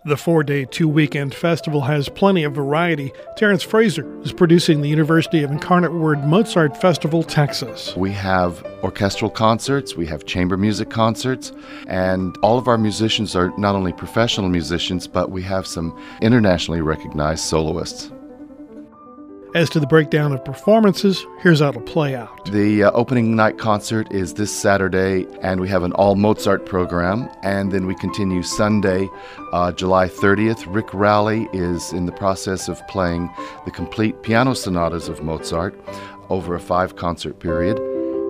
The 4-day, 2-weekend festival has plenty of variety. Terrence Fraser is producing the University of Incarnate Word Mozart Festival, Texas. We have orchestral concerts, we have chamber music concerts, and all of our musicians are not only professional musicians, but we have some internationally recognized soloists. As to the breakdown of performances, here's how it'll play out. The opening night concert is this Saturday, and we have an all-Mozart program. And then we continue Sunday, July 30th. Rick Rowley is in the process of playing the complete piano sonatas of Mozart over a 5-concert period.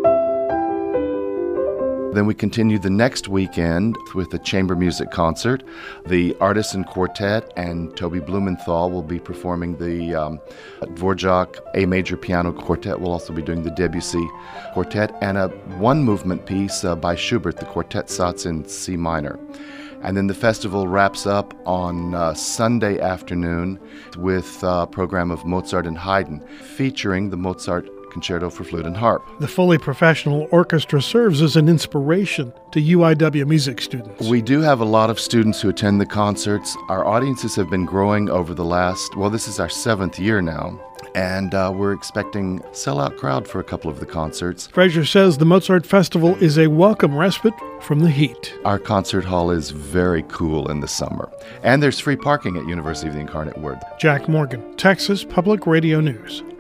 Then we continue the next weekend with a chamber music concert. The Artisan Quartet and Toby Blumenthal will be performing the Dvorak A Major Piano Quartet. We'll also be doing the Debussy Quartet and a one-movement piece by Schubert, the Quartet Satz in C minor. And then the festival wraps up on Sunday afternoon with a program of Mozart and Haydn, featuring the Mozart Concerto for Flute and Harp. The fully professional orchestra serves as an inspiration to UIW music students. We do have a lot of students who attend the concerts. Our audiences have been growing over the last, this is our 7th year now, and we're expecting a sellout crowd for a couple of the concerts. Fraser says the Mozart Festival is a welcome respite from the heat. Our concert hall is very cool in the summer, and there's free parking at University of the Incarnate Word. Jack Morgan, Texas Public Radio News.